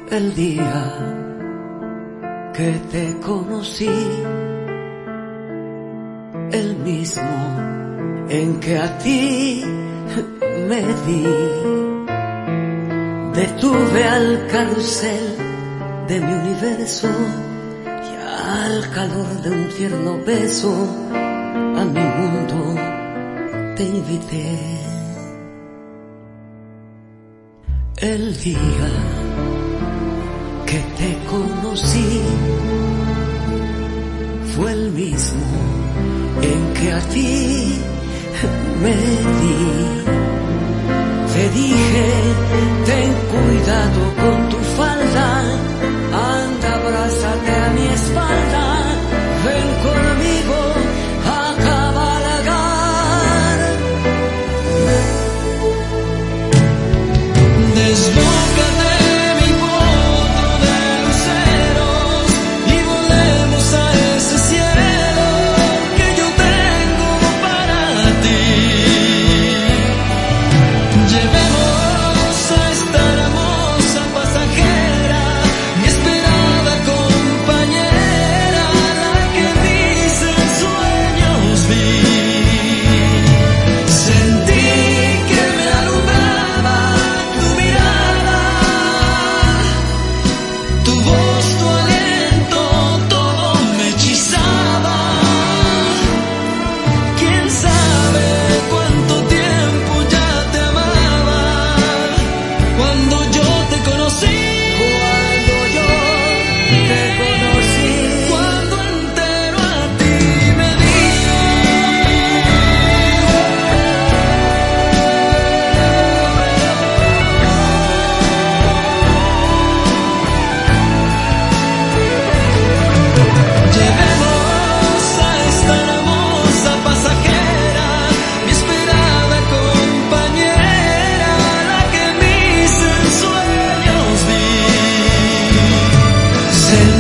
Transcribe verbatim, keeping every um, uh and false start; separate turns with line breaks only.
El día que te conocí, el mismo en que a ti me di, detuve al carrusel de mi universo y al calor de un tierno beso a mi mundo te invité. El día que te conocí fue el mismo en que a ti me di. Te dije, ten cuidado con tu falda, anda, abrázate a mi espalda, ven conmigo a cabalgar. Desbócate mi potro de luceros y volemos a ese cielo que yo tengo para ti. Llevemos a esta hermosa pasajera, mi esperada compañera, la que mis sueños vi. Sentí que me alumbraba tu mirada, tu voz, tu aliento, todo me hechizaba. Quién sabe cuánto tiempo ya te amaba. Cuando yo te conocí, cuando yo te conocí, cuando entero a ti me di. Llevemos a esta hermosa pasajera, mi esperada compañera, la que mis sueños vi.